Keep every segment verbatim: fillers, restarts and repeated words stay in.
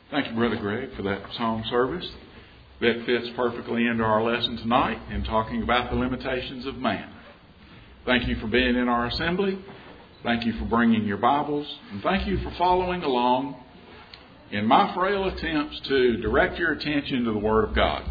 Thank you, Brother Greg, for that song service that fits perfectly into our lesson tonight in talking about the limitations of man. Thank you for being in our assembly. Thank you for bringing your Bibles. And thank you for following along in my frail attempts to direct your attention to the Word of God.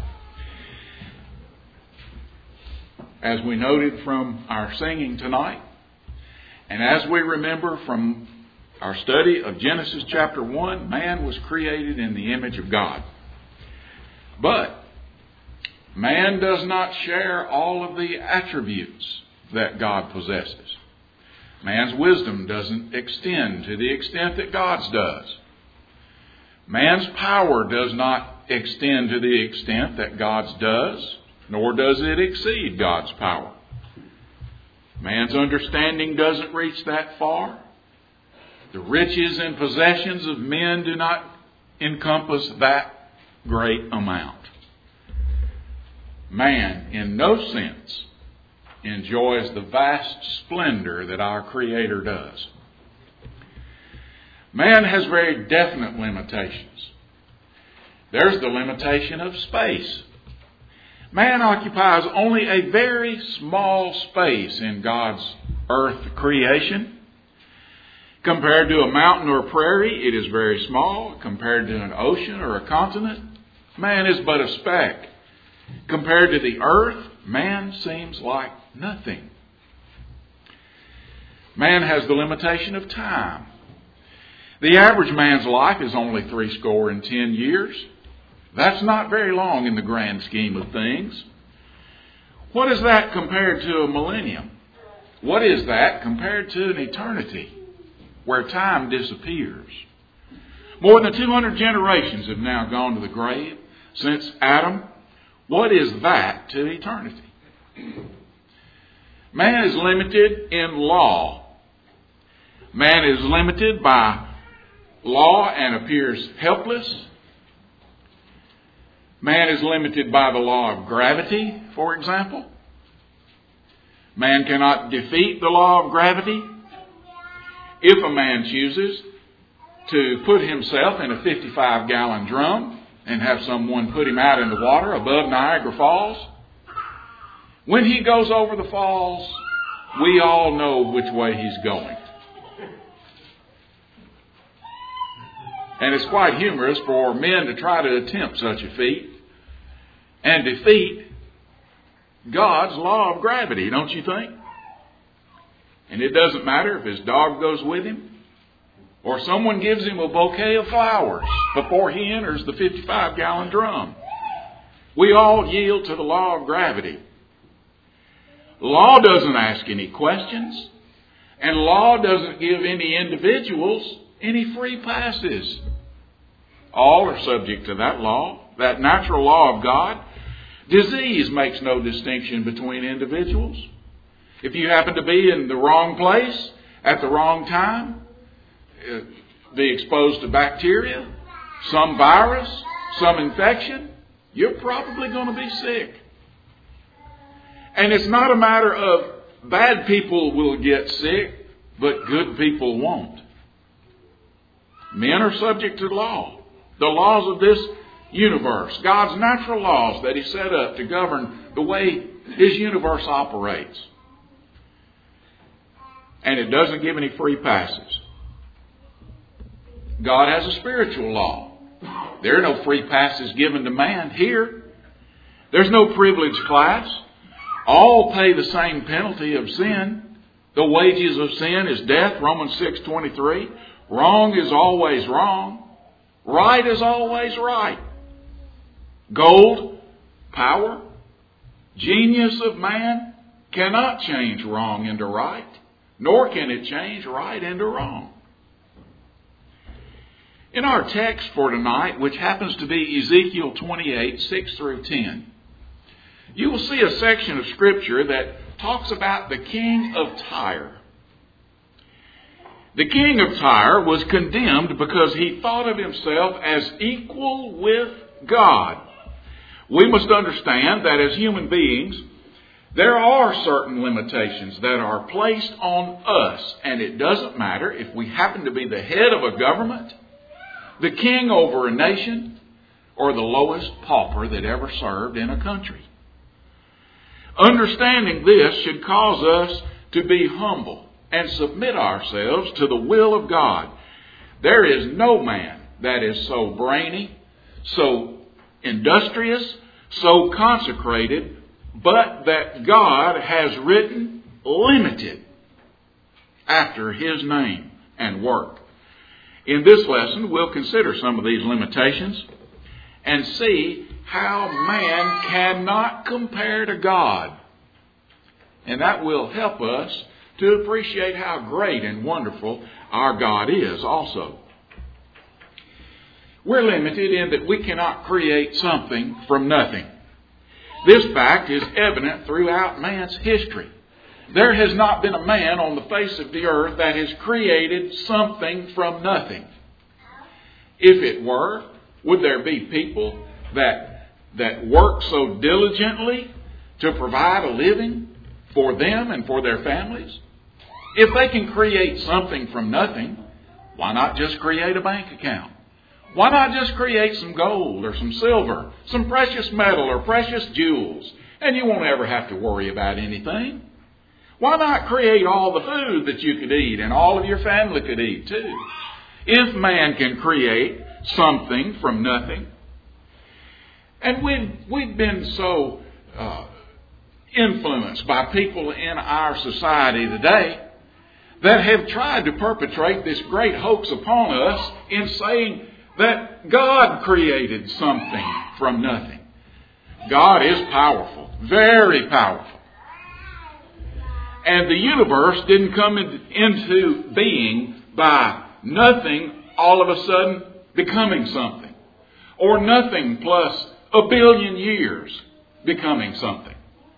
As we noted from our singing tonight, and as we remember from our study of Genesis chapter one, man was created in the image of God. But man does not share all of the attributes that God possesses. Man's wisdom doesn't extend to the extent that God's does. Man's power does not extend to the extent that God's does, nor does it exceed God's power. Man's understanding doesn't reach that far. The riches and possessions of men do not encompass that great amount. Man, in no sense, enjoys the vast splendor that our Creator does. Man has very definite limitations. There's the limitation of space. Man occupies only a very small space in God's earth creation. Compared to a mountain or a prairie, it is very small. Compared to an ocean or a continent, man is but a speck. Compared to the earth, man seems like nothing. Man has the limitation of time. The average man's life is only three score and ten years. That's not very long in the grand scheme of things. What is that compared to a millennium? What is that compared to an eternity, where time disappears? More than two hundred generations have now gone to the grave since Adam. What is that to eternity? Man is limited in law. Man is limited by law and appears helpless. Man is limited by the law of gravity, for example. Man cannot defeat the law of gravity. If a man chooses to put himself in a fifty-five gallon drum and have someone put him out in the water above Niagara Falls, when he goes over the falls, we all know which way he's going. And it's quite humorous for men to try to attempt such a feat and defeat God's law of gravity, don't you think? And it doesn't matter if his dog goes with him or someone gives him a bouquet of flowers before he enters the fifty-five gallon drum. We all yield to the law of gravity. Law doesn't ask any questions, and law doesn't give any individuals any free passes. All are subject to that law, that natural law of God. Disease makes no distinction between individuals. If you happen to be in the wrong place at the wrong time, be exposed to bacteria, some virus, some infection, you're probably going to be sick. And it's not a matter of bad people will get sick, but good people won't. Men are subject to law, the laws of this universe, God's natural laws that He set up to govern the way His universe operates. And it doesn't give any free passes. God has a spiritual law. There are no free passes given to man here. There's no privileged class. All pay the same penalty of sin. The wages of sin is death, Romans six twenty-three. Wrong is always wrong. Right is always right. Gold, power, genius of man cannot change wrong into right, nor can it change right into wrong. In our text for tonight, which happens to be Ezekiel twenty-eight, six through ten, you will see a section of Scripture that talks about the king of Tyre. The king of Tyre was condemned because he thought of himself as equal with God. We must understand that as human beings, there are certain limitations that are placed on us. And it doesn't matter if we happen to be the head of a government the king over a nation, or the lowest pauper that ever served in a country. Understanding this should cause us to be humble and submit ourselves to the will of God. There is no man that is so brainy, so industrious, so consecrated, but that God has written limited after His name and work. In this lesson, we'll consider some of these limitations and see how man cannot compare to God. And that will help us to appreciate how great and wonderful our God is also. We're limited in that we cannot create something from nothing. This fact is evident throughout man's history. There has not been a man on the face of the earth that has created something from nothing. If it were, would there be people that, that work so diligently to provide a living for them and for their families? If they can create something from nothing, why not just create a bank account? Why not just create some gold or some silver, some precious metal or precious jewels, and you won't ever have to worry about anything? Why not create all the food that you could eat and all of your family could eat too? If man can create something from nothing. And we've, we've been so uh, influenced by people in our society today that have tried to perpetrate this great hoax upon us in saying that God created something from nothing. God is powerful, very powerful. And the universe didn't come into being by nothing all of a sudden becoming something. Or nothing plus a billion years becoming something.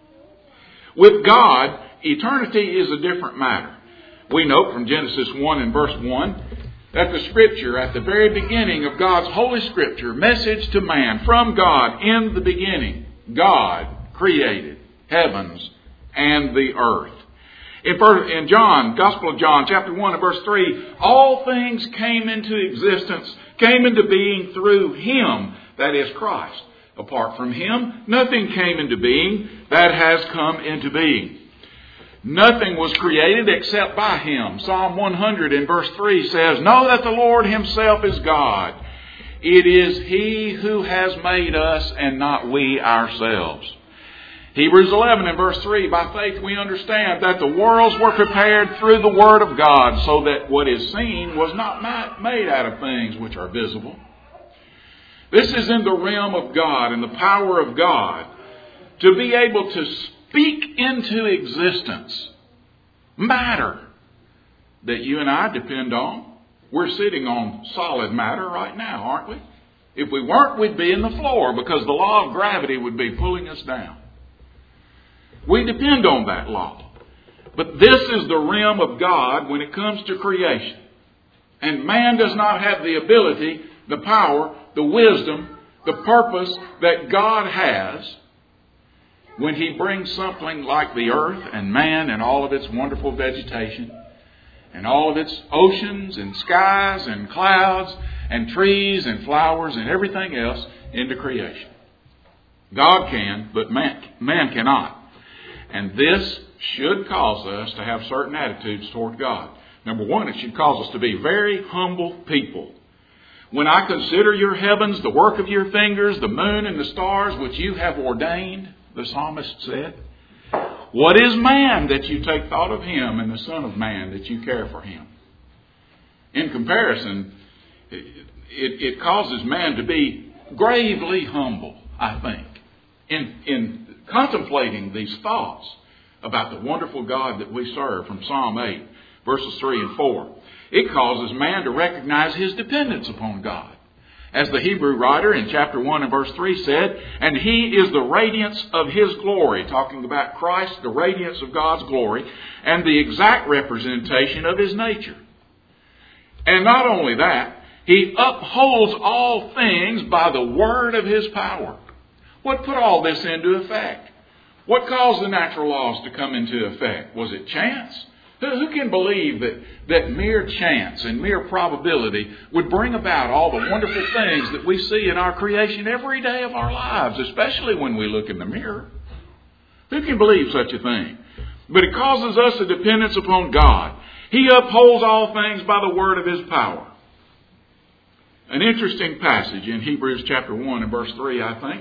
With God, eternity is a different matter. We know from Genesis one and verse one that the Scripture, at the very beginning of God's Holy Scripture, message to man from God, in the beginning, God created heavens and the earth. In John, Gospel of John, chapter one and verse three, all things came into existence, came into being through Him, that is Christ. Apart from Him, nothing came into being that has come into being. Nothing was created except by Him. Psalm one hundred in verse three says, know that the Lord Himself is God. It is He who has made us and not we ourselves. Hebrews eleven and verse three, by faith we understand that the worlds were prepared through the Word of God, so that what is seen was not made out of things which are visible. This is in the realm of God and the power of God to be able to speak into existence matter that you and I depend on. We're sitting on solid matter right now, aren't we? If we weren't, we'd be in the floor because the law of gravity would be pulling us down. We depend on that law. But this is the realm of God when it comes to creation. And man does not have the ability, the power, the wisdom, the purpose that God has when He brings something like the earth and man and all of its wonderful vegetation and all of its oceans and skies and clouds and trees and flowers and everything else into creation. God can, but man, man cannot. And this should cause us to have certain attitudes toward God. Number one, it should cause us to be very humble people. When I consider your heavens, the work of your fingers, the moon and the stars which you have ordained, the psalmist said, what is man that you take thought of him, and the Son of Man that you care for him? In comparison, it, it causes man to be gravely humble, I think, in, in contemplating these thoughts about the wonderful God that we serve from Psalm eight, verses three and four. It causes man to recognize his dependence upon God. As the Hebrew writer in chapter one and verse three said, and He is the radiance of His glory, talking about Christ, the radiance of God's glory, and the exact representation of His nature. And not only that, He upholds all things by the word of His power. What put all this into effect? What caused the natural laws to come into effect? Was it chance? Who, who can believe that, that mere chance and mere probability would bring about all the wonderful things that we see in our creation every day of our lives, especially when we look in the mirror? Who can believe such a thing? But it causes us a dependence upon God. He upholds all things by the word of His power. An interesting passage in Hebrews chapter one and verse three, I think.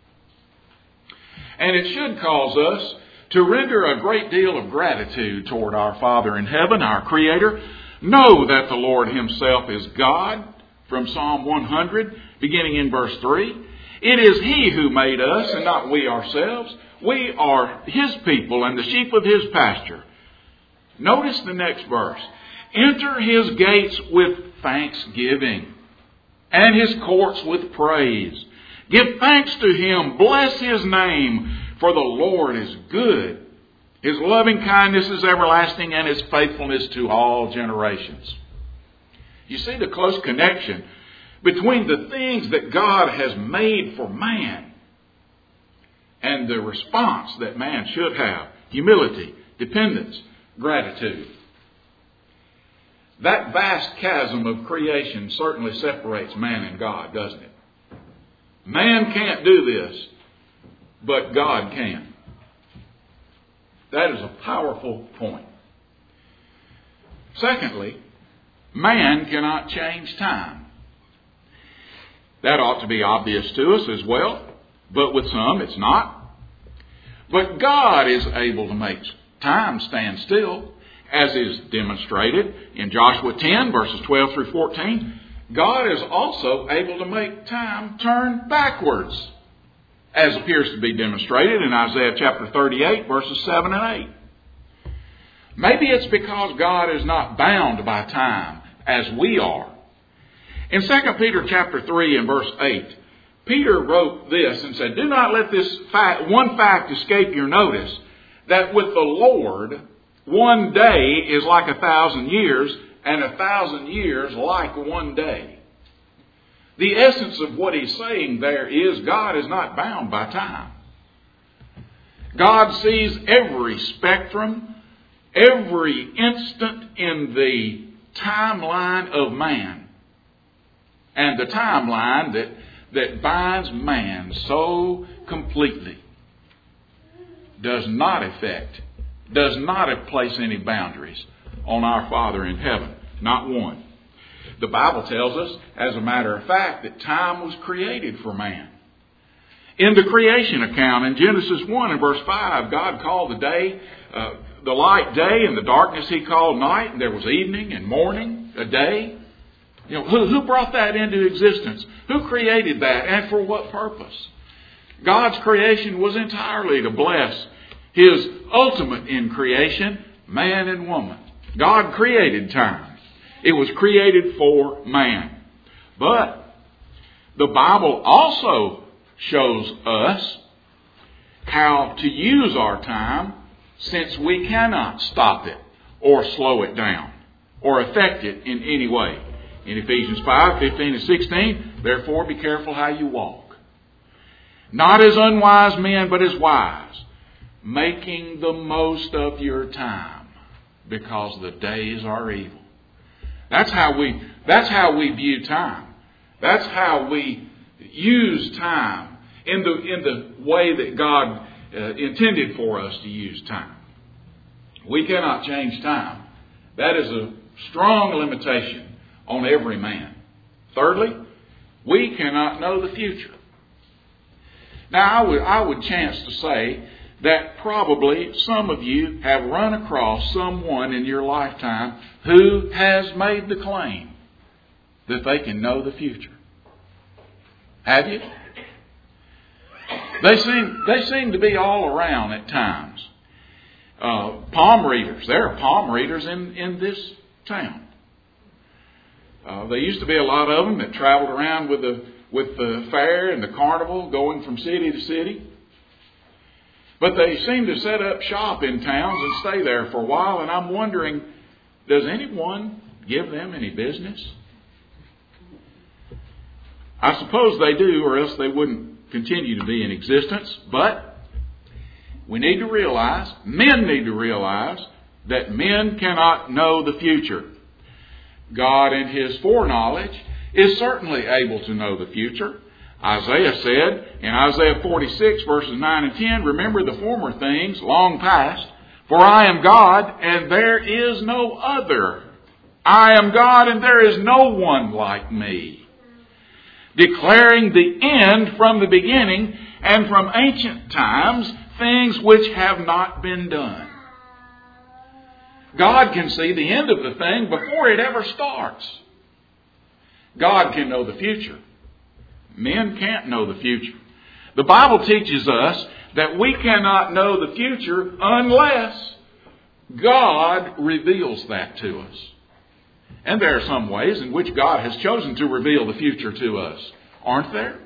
And it should cause us to render a great deal of gratitude toward our Father in heaven, our Creator. Know that the Lord Himself is God, from Psalm one hundred, beginning in verse three. It is He who made us, and not we ourselves. We are His people and the sheep of His pasture. Notice the next verse. Enter His gates with thanksgiving, and His courts with praise. Give thanks to Him. Bless His name. For the Lord is good. His loving kindness is everlasting, and His faithfulness to all generations. You see the close connection between the things that God has made for man and the response that man should have. Humility, dependence, gratitude. That vast chasm of creation certainly separates man and God, doesn't it? Man can't do this, but God can. That is a powerful point. Secondly, man cannot change time. That ought to be obvious to us as well, but with some it's not. But God is able to make time stand still, as is demonstrated in Joshua ten, verses twelve through fourteen. God is also able to make time turn backwards, as appears to be demonstrated in Isaiah chapter thirty-eight, verses seven and eight. Maybe it's because God is not bound by time as we are. In Second Peter chapter three and verse eight, Peter wrote this and said, do not let this fact, one fact escape your notice, that with the Lord, one day is like a thousand years, and a thousand years like one day. The essence of what he's saying there is God is not bound by time. God sees every spectrum, every instant in the timeline of man. And the timeline that, that binds man so completely does not affect, does not place any boundaries on our Father in heaven. Not one. The Bible tells us, as a matter of fact, that time was created for man. In the creation account in Genesis one and verse five, God called the day, uh, the light day, and the darkness He called night, and there was evening and morning, a day. You know, who, who brought that into existence? Who created that, and for what purpose? God's creation was entirely to bless His ultimate in creation, man and woman. God created time. It was created for man. But the Bible also shows us how to use our time, since we cannot stop it or slow it down or affect it in any way. In Ephesians five, fifteen and sixteen, therefore be careful how you walk. Not as unwise men, but as wise, making the most of your time, because the days are evil. That's how we, that's how we view time. That's how we use time in the, in the way that God uh, intended for us to use time. We cannot change time. That is a strong limitation on every man. Thirdly, we cannot know the future. Now, I would, I would chance to say that probably some of you have run across someone in your lifetime who has made the claim that they can know the future. Have you? They seem, they seem to be all around at times. Uh, palm readers. There are palm readers in, in this town. Uh, there used to be a lot of them that traveled around with the, with the fair and the carnival, going from city to city. But they seem to set up shop in towns and stay there for a while, and I'm wondering, does anyone give them any business? I suppose they do, or else they wouldn't continue to be in existence. But we need to realize, men need to realize, that men cannot know the future. God in His foreknowledge is certainly able to know the future. Isaiah said in Isaiah forty-six verses nine and ten, remember the former things long past, for I am God and there is no other. I am God and there is no one like me. Declaring the end from the beginning and from ancient times, things which have not been done. God can see the end of the thing before it ever starts. God can know the future. Men can't know the future. The Bible teaches us that we cannot know the future unless God reveals that to us. And there are some ways in which God has chosen to reveal the future to us, aren't there?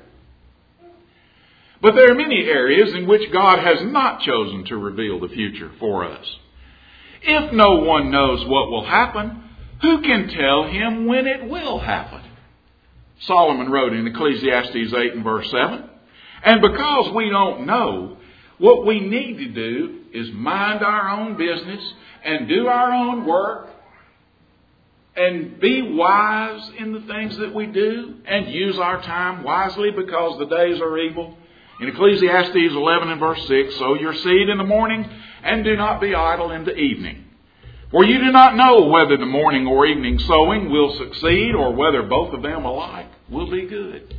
But there are many areas in which God has not chosen to reveal the future for us. If no one knows what will happen, who can tell him when it will happen? Solomon wrote in Ecclesiastes eight and verse seven, and because we don't know, what we need to do is mind our own business and do our own work and be wise in the things that we do and use our time wisely because the days are evil. In Ecclesiastes eleven and verse six, sow your seed in the morning and do not be idle in the evening. For you do not know whether the morning or evening sowing will succeed or whether both of them alike will be good.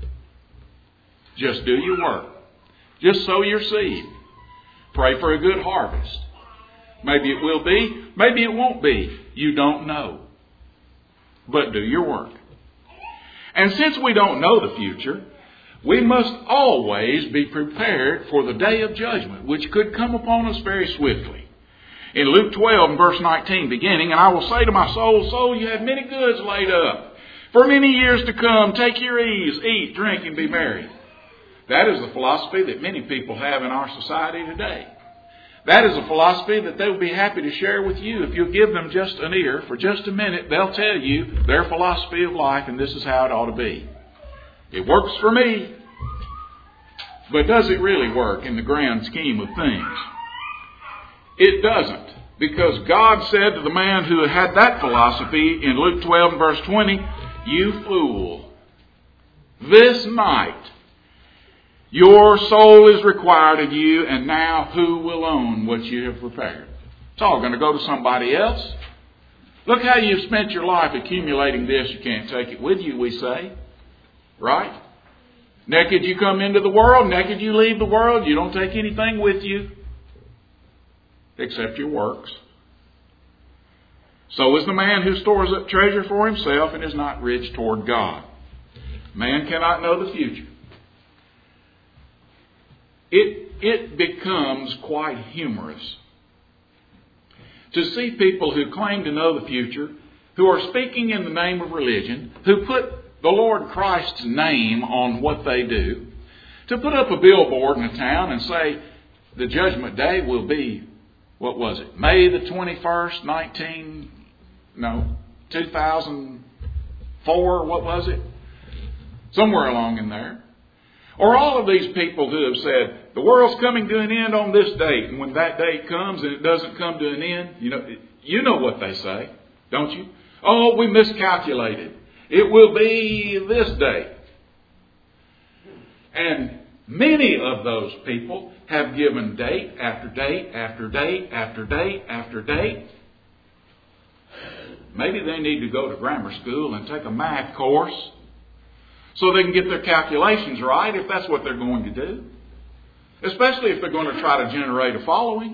Just do your work. Just sow your seed. Pray for a good harvest. Maybe it will be, maybe it won't be. You don't know. But do your work. And since we don't know the future, we must always be prepared for the day of judgment, which could come upon us very swiftly. In Luke twelve and verse nineteen beginning, and I will say to my soul, soul, you have many goods laid up. For many years to come, take your ease, eat, drink, and be merry. That is the philosophy that many people have in our society today. That is a philosophy that they will be happy to share with you. If you'll give them just an ear for just a minute, they'll tell you their philosophy of life and this is how it ought to be. It works for me. But does it really work in the grand scheme of things? It doesn't. Because God said to the man who had that philosophy in Luke twelve and verse twenty, you fool, this night your soul is required of you, and now who will own what you have prepared? It's all going to go to somebody else. Look how you've spent your life accumulating this. You can't take it with you, we say. Right? Naked you come into the world, naked you leave the world. You don't take anything with you except your works. So is the man who stores up treasure for himself and is not rich toward God. Man cannot know the future. It, it becomes quite humorous to see people who claim to know the future, who are speaking in the name of religion, who put the Lord Christ's name on what they do, to put up a billboard in a town and say the judgment day will be, what was it, May the twenty-first, nineteen, no, two thousand four, what was it? Somewhere along in there. Or all of these people who have said, the world's coming to an end on this date, and when that date comes and it doesn't come to an end, you know, you know what they say, don't you? Oh, we miscalculated. It will be this date. And many of those people have given date after date after date after date after date. Maybe they need to go to grammar school and take a math course so they can get their calculations right, if that's what they're going to do. Especially if they're going to try to generate a following.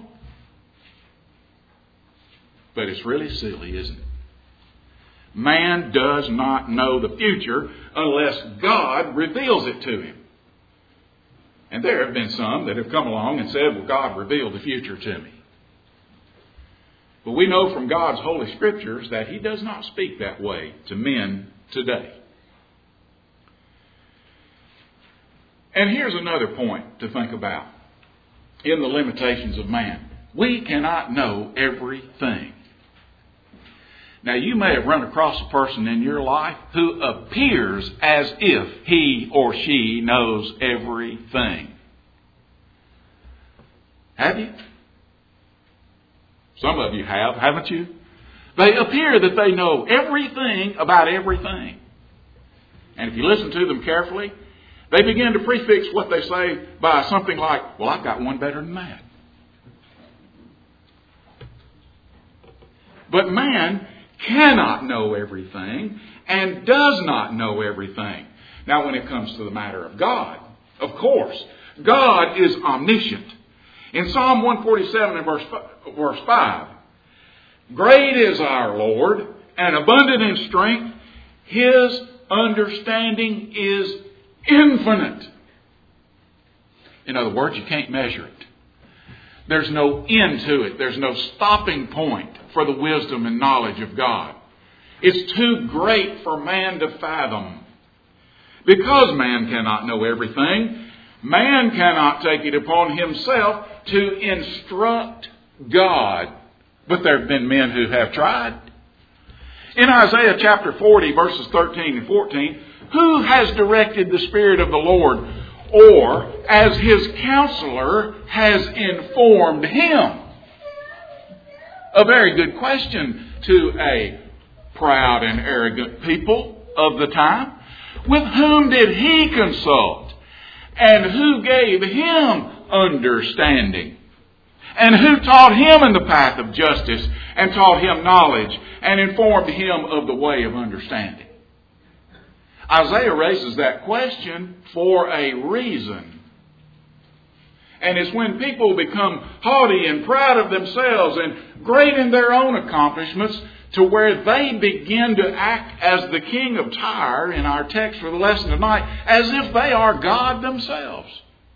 But it's really silly, isn't it? Man does not know the future unless God reveals it to him. And there have been some that have come along and said, well, God revealed the future to me. But we know from God's Holy Scriptures that He does not speak that way to men today. And here's another point to think about in the limitations of man. We cannot know everything. Now, you may have run across a person in your life who appears as if he or she knows everything. Have you? Some of you have, haven't you? They appear that they know everything about everything. And if you listen to them carefully, they begin to prefix what they say by something like, well, I've got one better than that. But man cannot know everything and does not know everything. Now, when it comes to the matter of God, of course, God is omniscient. In Psalm one forty-seven and verse five, great is our Lord and abundant in strength. His understanding is infinite. In other words, you can't measure it. There's no end to it. There's no stopping point for the wisdom and knowledge of God. It's too great for man to fathom. Because man cannot know everything, man cannot take it upon himself to instruct God. But there have been men who have tried. In Isaiah chapter forty, verses thirteen and fourteen, who has directed the Spirit of the Lord, or as his counselor has informed him? A very good question to a proud and arrogant people of the time. With whom did he consult? And who gave him understanding? And who taught him in the path of justice and taught him knowledge and informed him of the way of understanding? Isaiah raises that question for a reason. And it's when people become haughty and proud of themselves and great in their own accomplishments to where they begin to act as the king of Tyre in our text for the lesson tonight, as if they are God themselves.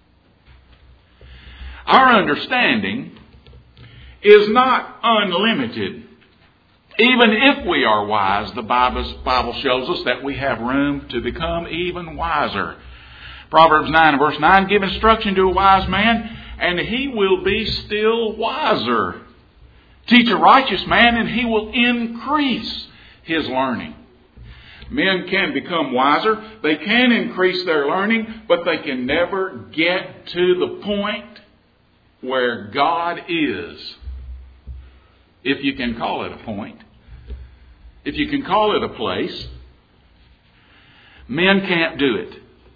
Our understanding is not unlimited. Even if we are wise, the Bible shows us that we have room to become even wiser. Proverbs nine and verse nine, give instruction to a wise man, and he will be still wiser. Teach a righteous man, and he will increase his learning. Men can become wiser. They can increase their learning, but they can never get to the point where God is. If you can call it a point. If you can call it a place. Men can't do it.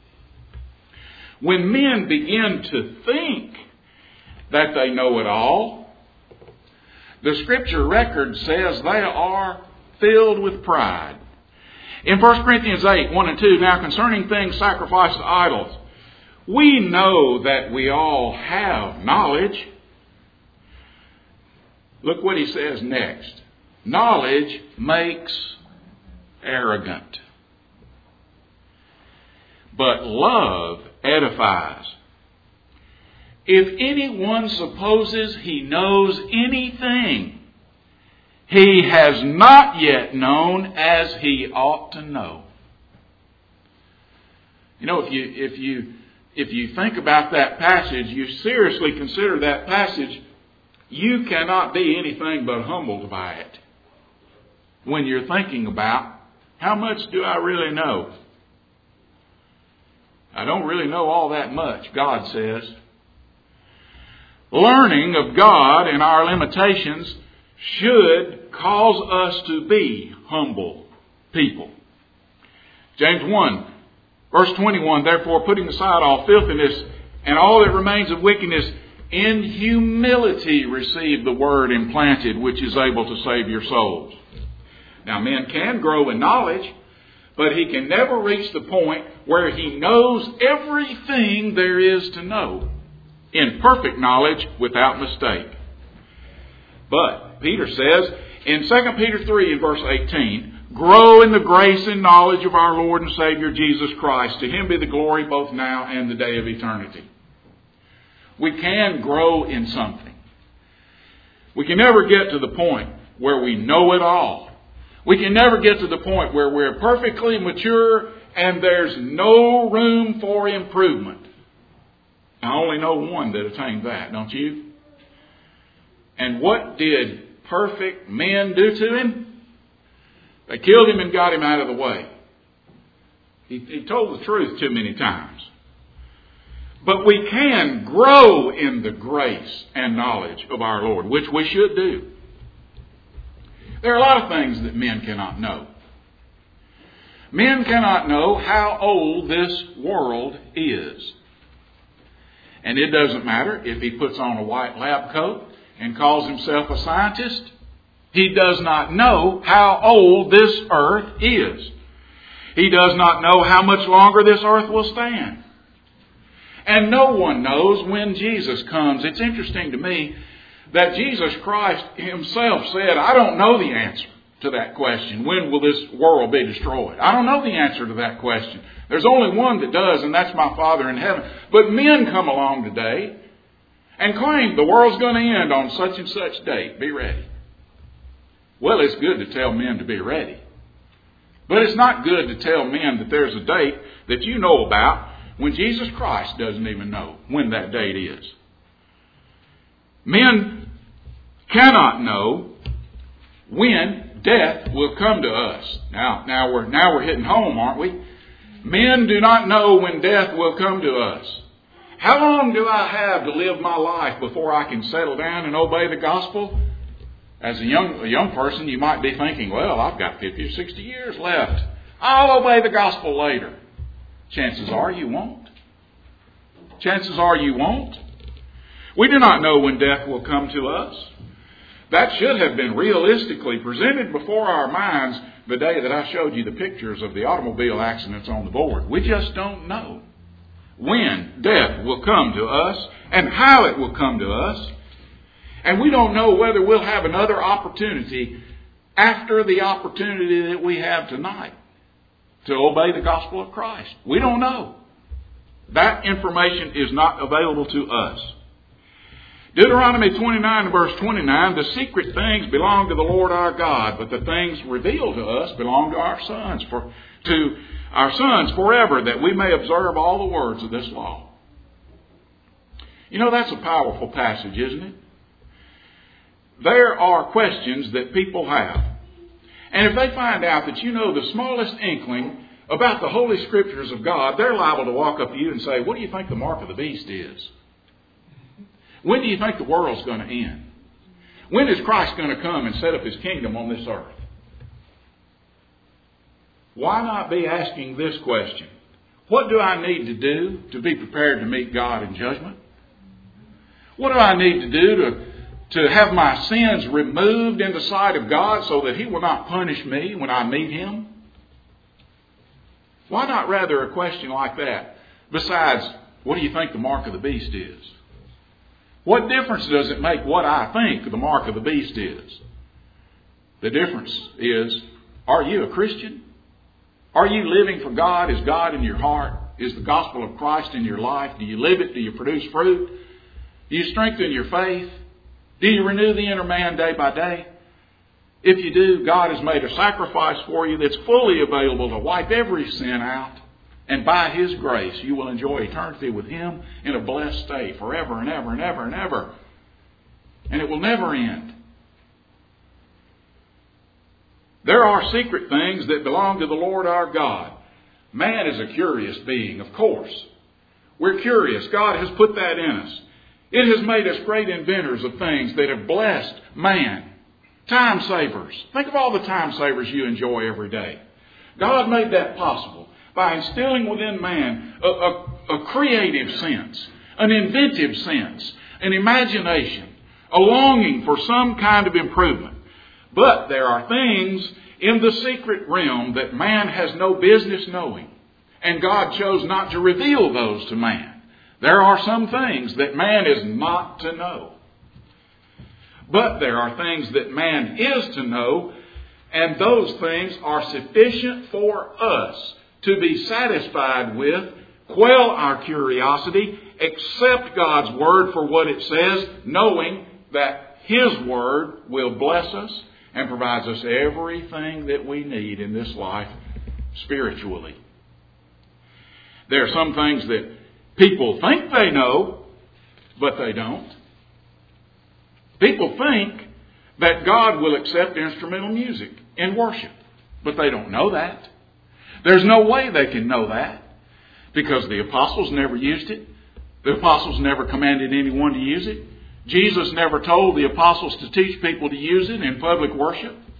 When men begin to think that they know it all, the Scripture record says they are filled with pride. In First Corinthians eight, one and two, now concerning things sacrificed to idols, we know that we all have knowledge. Look what he says next. Knowledge makes arrogant, but love edifies. If anyone supposes he knows anything, he has not yet known as he ought to know. You know, if you if you if you think about that passage, you seriously consider that passage, you cannot be anything but humbled by it. When you're thinking about, how much do I really know? I don't really know all that much, God says. Learning of God and our limitations should cause us to be humble people. James one, verse twenty-one, therefore putting aside all filthiness and all that remains of wickedness, in humility receive the word implanted, which is able to save your souls. Now, men can grow in knowledge, but he can never reach the point where he knows everything there is to know in perfect knowledge without mistake. But Peter says in Second Peter three and verse eighteen, grow in the grace and knowledge of our Lord and Savior Jesus Christ. To him be the glory both now and the day of eternity. We can grow in something. We can never get to the point where we know it all. We can never get to the point where we're perfectly mature and there's no room for improvement. I only know one that attained that, don't you? And what did perfect men do to him? They killed him and got him out of the way. He, he told the truth too many times. But we can grow in the grace and knowledge of our Lord, which we should do. There are a lot of things that men cannot know. Men cannot know how old this world is. And it doesn't matter if he puts on a white lab coat and calls himself a scientist. He does not know how old this earth is. He does not know how much longer this earth will stand. And no one knows when Jesus comes. It's interesting to me that Jesus Christ himself said, I don't know the answer to that question. When will this world be destroyed? I don't know the answer to that question. There's only one that does, and that's my Father in heaven. But men come along today and claim the world's going to end on such and such date. Be ready. Well, it's good to tell men to be ready. But it's not good to tell men that there's a date that you know about when Jesus Christ doesn't even know when that date is. Men cannot know when death will come to us. Now, now we're now we're hitting home, aren't we? Men do not know when death will come to us. How long do I have to live my life before I can settle down and obey the gospel? As a young a young person, you might be thinking, well, I've got fifty or sixty years left. I'll obey the gospel later. Chances are you won't. Chances are you won't. We do not know when death will come to us. That should have been realistically presented before our minds the day that I showed you the pictures of the automobile accidents on the board. We just don't know when death will come to us and how it will come to us. And we don't know whether we'll have another opportunity after the opportunity that we have tonight to obey the gospel of Christ. We don't know. That information is not available to us. Deuteronomy twenty-nine, verse twenty-nine, the secret things belong to the Lord our God, but the things revealed to us belong to our sons, for to our sons forever, that we may observe all the words of this law. You know, that's a powerful passage, isn't it? There are questions that people have. And if they find out that you know the smallest inkling about the Holy Scriptures of God, they're liable to walk up to you and say, what do you think the mark of the beast is? When do you think the world's going to end? When is Christ going to come and set up His kingdom on this earth? Why not be asking this question? What do I need to do to be prepared to meet God in judgment? What do I need to do to, to have my sins removed in the sight of God so that He will not punish me when I meet Him? Why not rather a question like that? Besides, what do you think the mark of the beast is? What difference does it make what I think the mark of the beast is? The difference is, are you a Christian? Are you living for God? Is God in your heart? Is the gospel of Christ in your life? Do you live it? Do you produce fruit? Do you strengthen your faith? Do you renew the inner man day by day? If you do, God has made a sacrifice for you that's fully available to wipe every sin out. And by His grace, you will enjoy eternity with Him in a blessed state forever and ever and ever and ever. And it will never end. There are secret things that belong to the Lord our God. Man is a curious being, of course. We're curious. God has put that in us. It has made us great inventors of things that have blessed man. Time savers. Think of all the time savers you enjoy every day. God made that possible by instilling within man a, a, a creative sense, an inventive sense, an imagination, a longing for some kind of improvement. But there are things in the secret realm that man has no business knowing. And God chose not to reveal those to man. There are some things that man is not to know. But there are things that man is to know, and those things are sufficient for us to be satisfied with, quell our curiosity, accept God's Word for what it says, knowing that His Word will bless us and provides us everything that we need in this life spiritually. There are some things that people think they know, but they don't. People think that God will accept instrumental music in worship, but they don't know that. There's no way they can know that, because the apostles never used it. The apostles never commanded anyone to use it. Jesus never told the apostles to teach people to use it in public worship.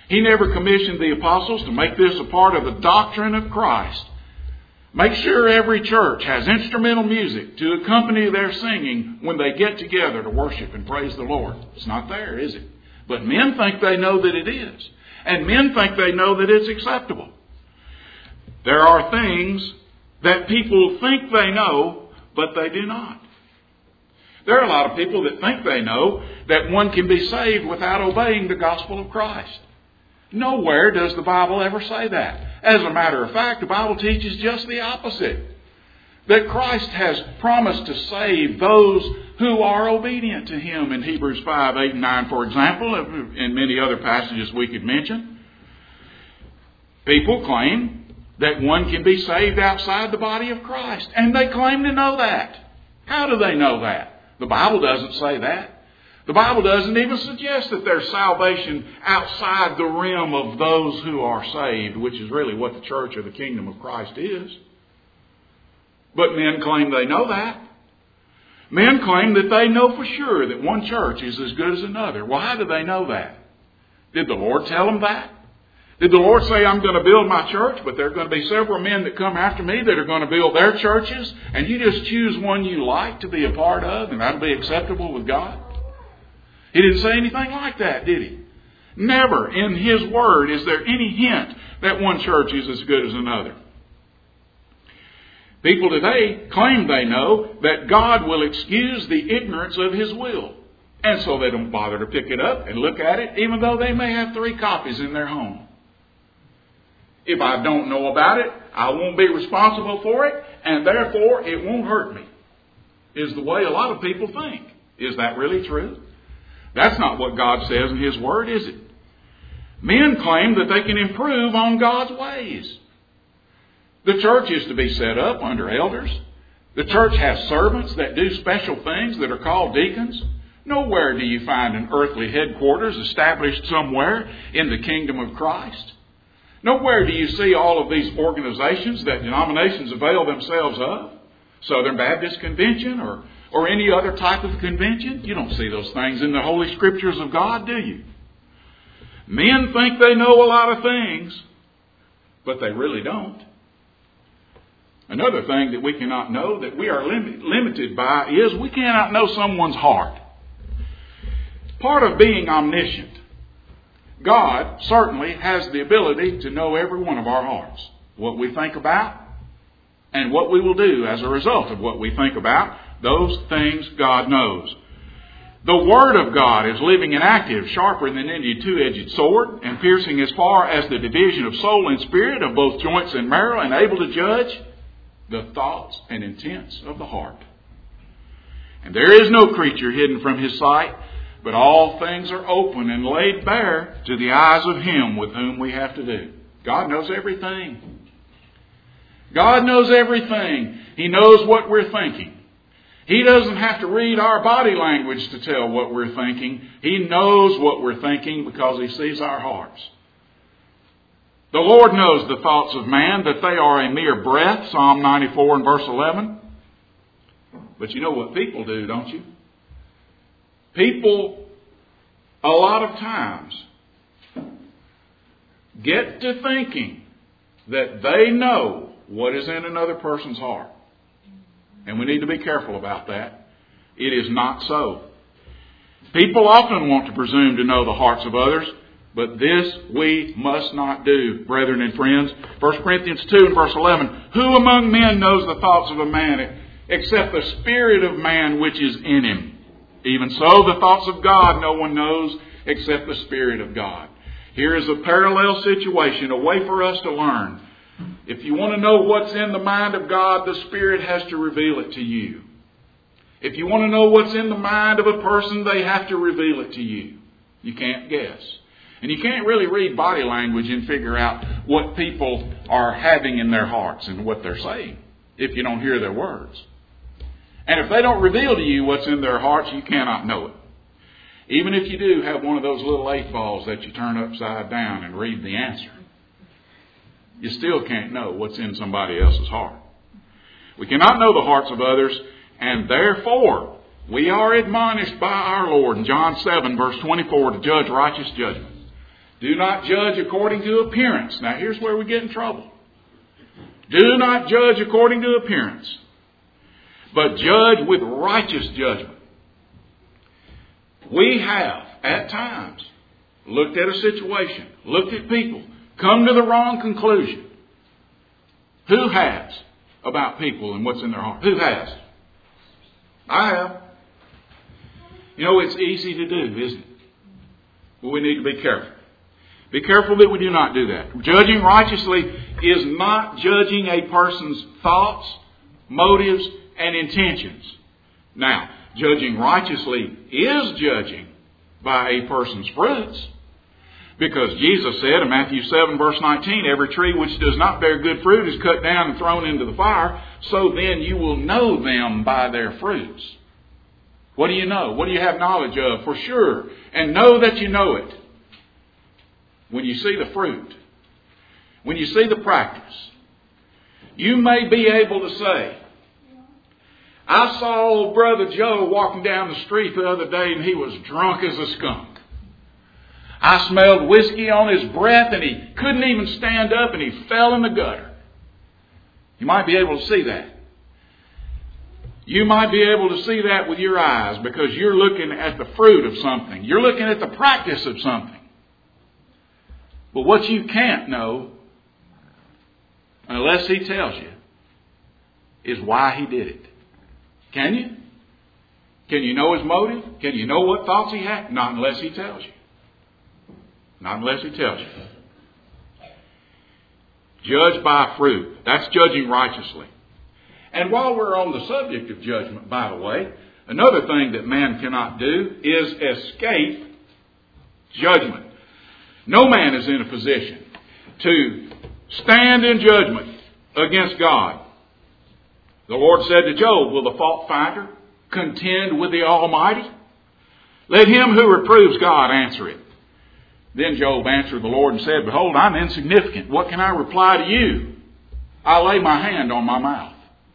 He never commissioned the apostles to make this a part of the doctrine of Christ. Make sure every church has instrumental music to accompany their singing when they get together to worship and praise the Lord. It's not there, is it? But men think they know that it is. And men think they know that it's acceptable. There are things that people think they know, but they do not. There are a lot of people that think they know that one can be saved without obeying the gospel of Christ. Nowhere does the Bible ever say that. As a matter of fact, the Bible teaches just the opposite. That Christ has promised to save those who are obedient to Him in Hebrews five, eight, and nine, for example, and many other passages we could mention. People claim that one can be saved outside the body of Christ, and they claim to know that. How do they know that? The Bible doesn't say that. The Bible doesn't even suggest that there's salvation outside the realm of those who are saved, which is really what the church or the kingdom of Christ is. But men claim they know that. Men claim that they know for sure that one church is as good as another. Well, how do they know that? Did the Lord tell them that? Did the Lord say, I'm going to build my church, but there are going to be several men that come after me that are going to build their churches, and you just choose one you like to be a part of, and that'll be acceptable with God? He didn't say anything like that, did He? Never in His Word is there any hint that one church is as good as another. People today claim they know that God will excuse the ignorance of His will. And so they don't bother to pick it up and look at it, even though they may have three copies in their home. If I don't know about it, I won't be responsible for it, and therefore it won't hurt me, is the way a lot of people think. Is that really true? That's not what God says in His Word, is it? Men claim that they can improve on God's ways. The church is to be set up under elders. The church has servants that do special things that are called deacons. Nowhere do you find an earthly headquarters established somewhere in the kingdom of Christ. Nowhere do you see all of these organizations that denominations avail themselves of. Southern Baptist Convention or, or any other type of convention. You don't see those things in the Holy Scriptures of God, do you? Men think they know a lot of things, but they really don't. Another thing that we cannot know, that we are lim- limited by, is we cannot know someone's heart. Part of being omniscient, God certainly has the ability to know every one of our hearts. What we think about and what we will do as a result of what we think about, those things God knows. The Word of God is living and active, sharper than any two-edged sword, and piercing as far as the division of soul and spirit, of both joints and marrow, and able to judge the thoughts and intents of the heart. And there is no creature hidden from His sight, but all things are open and laid bare to the eyes of Him with whom we have to do. God knows everything. God knows everything. He knows what we're thinking. He doesn't have to read our body language to tell what we're thinking. He knows what we're thinking because He sees our hearts. The Lord knows the thoughts of man, that they are a mere breath, Psalm ninety-four and verse eleven. But you know what people do, don't you? People, a lot of times, get to thinking that they know what is in another person's heart. And we need to be careful about that. It is not so. People often want to presume to know the hearts of others, but this we must not do, brethren and friends. First Corinthians two and verse eleven. Who among men knows the thoughts of a man except the spirit of man which is in him? Even so, the thoughts of God no one knows except the Spirit of God. Here is a parallel situation, a way for us to learn. If you want to know what's in the mind of God, the Spirit has to reveal it to you. If you want to know what's in the mind of a person, they have to reveal it to you. You can't guess. And you can't really read body language and figure out what people are having in their hearts and what they're saying if you don't hear their words. And if they don't reveal to you what's in their hearts, you cannot know it. Even if you do have one of those little eight balls that you turn upside down and read the answer, you still can't know what's in somebody else's heart. We cannot know the hearts of others, and therefore we are admonished by our Lord in John seven verse twenty-four to judge righteous judgment. Do not judge according to appearance. Now here's where we get in trouble. Do not judge according to appearance, but judge with righteous judgment. We have, at times, looked at a situation, looked at people, come to the wrong conclusion. Who has about people and what's in their heart? Who has? I have. You know, it's easy to do, isn't it? Well, we need to be careful. Be careful that we do not do that. Judging righteously is not judging a person's thoughts, motives, and intentions. Now, judging righteously is judging by a person's fruits. Because Jesus said in Matthew seven verse nineteen, every tree which does not bear good fruit is cut down and thrown into the fire. So then you will know them by their fruits. What do you know? What do you have knowledge of for sure? And know that you know it. When you see the fruit, when you see the practice, you may be able to say, I saw old Brother Joe walking down the street the other day and he was drunk as a skunk. I smelled whiskey on his breath and he couldn't even stand up and he fell in the gutter. You might be able to see that. You might be able to see that with your eyes because you're looking at the fruit of something. You're looking at the practice of something. But what you can't know, unless he tells you, is why he did it. Can you? Can you know his motive? Can you know what thoughts he had? Not unless he tells you. Not unless he tells you. Judge by fruit. That's judging righteously. And while we're on the subject of judgment, by the way, another thing that man cannot do is escape judgment. No man is in a position to stand in judgment against God. The Lord said to Job, will the fault finder contend with the Almighty? Let him who reproves God answer it. Then Job answered the Lord and said, behold, I'm insignificant. What can I reply to you? I lay my hand on my mouth.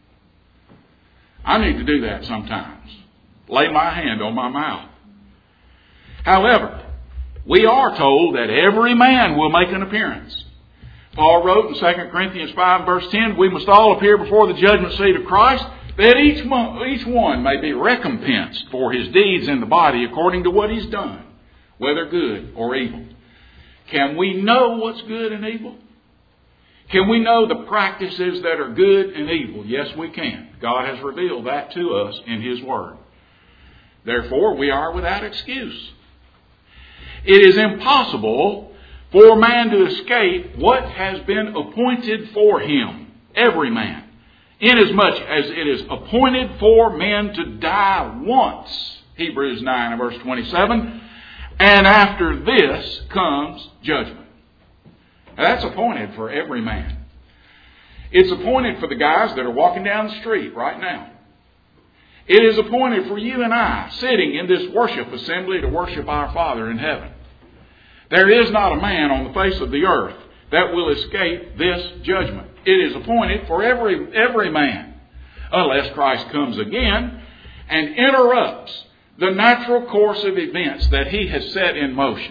I need to do that sometimes. Lay my hand on my mouth. However, we are told that every man will make an appearance. Paul wrote in Second Corinthians five verse ten, we must all appear before the judgment seat of Christ, that each one, each one may be recompensed for his deeds in the body according to what he's done, whether good or evil. Can we know what's good and evil? Can we know the practices that are good and evil? Yes, we can. God has revealed that to us in His Word. Therefore, we are without excuse. It is impossible for man to escape what has been appointed for him, every man, inasmuch as it is appointed for men to die once, Hebrews nine and verse twenty-seven, and after this comes judgment. Now, that's appointed for every man. It's appointed for the guys that are walking down the street right now. It is appointed for you and I sitting in this worship assembly to worship our Father in heaven. There is not a man on the face of the earth that will escape this judgment. It is appointed for every, every man, unless Christ comes again and interrupts the natural course of events that He has set in motion.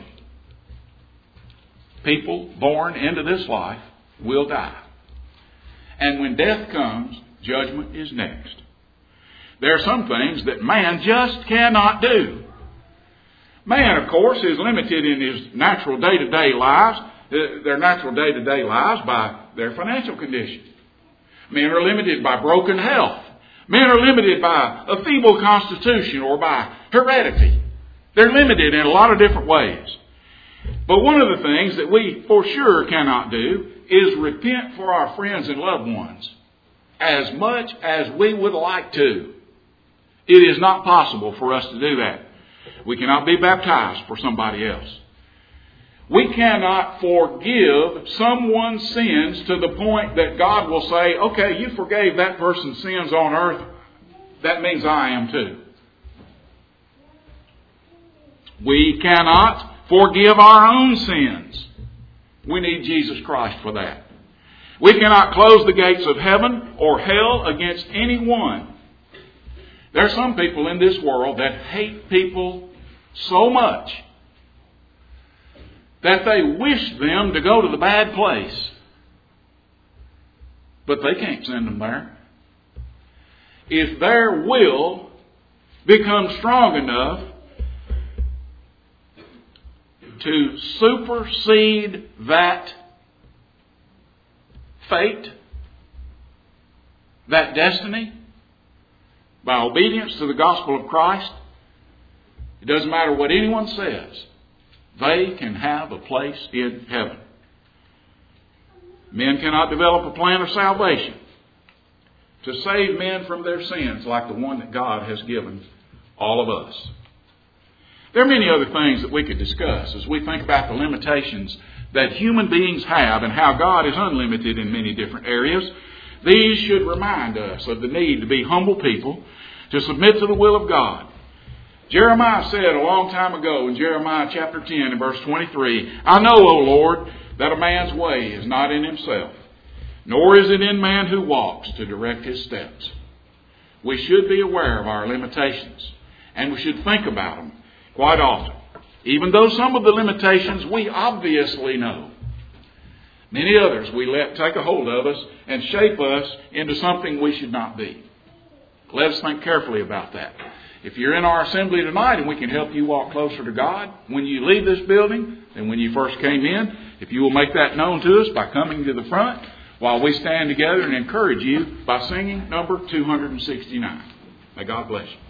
People born into this life will die. And when death comes, judgment is next. There are some things that man just cannot do. Man, of course, is limited in his natural day-to-day lives, their natural day-to-day lives by their financial condition. Men are limited by broken health. Men are limited by a feeble constitution or by heredity. They're limited in a lot of different ways. But one of the things that we for sure cannot do is repent for our friends and loved ones as much as we would like to. It is not possible for us to do that. We cannot be baptized for somebody else. We cannot forgive someone's sins to the point that God will say, okay, you forgave that person's sins on earth. That means I am too. We cannot forgive our own sins. We need Jesus Christ for that. We cannot close the gates of heaven or hell against anyone. There are some people in this world that hate people so much that they wish them to go to the bad place. But they can't send them there. If their will becomes strong enough to supersede that fate, that destiny, by obedience to the gospel of Christ, it doesn't matter what anyone says, they can have a place in heaven. Men cannot develop a plan of salvation to save men from their sins like the one that God has given all of us. There are many other things that we could discuss as we think about the limitations that human beings have and how God is unlimited in many different areas. These should remind us of the need to be humble people, to submit to the will of God. Jeremiah said a long time ago in Jeremiah chapter ten and verse twenty-three, I know, O Lord, that a man's way is not in himself, nor is it in man who walks to direct his steps. We should be aware of our limitations, and we should think about them quite often, even though some of the limitations we obviously know. Many others we let take a hold of us and shape us into something we should not be. Let us think carefully about that. If you're in our assembly tonight and we can help you walk closer to God when you leave this building than when you first came in, if you will make that known to us by coming to the front while we stand together and encourage you by singing number two hundred sixty-nine. May God bless you.